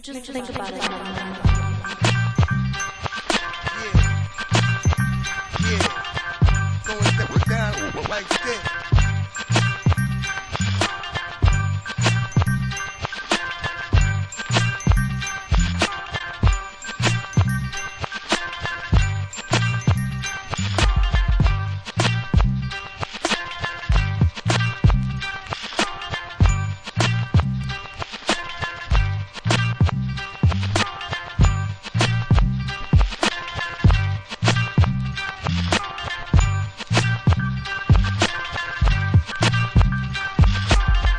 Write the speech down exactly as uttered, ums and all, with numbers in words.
just think about it. Yeah, yeah. Going down like that.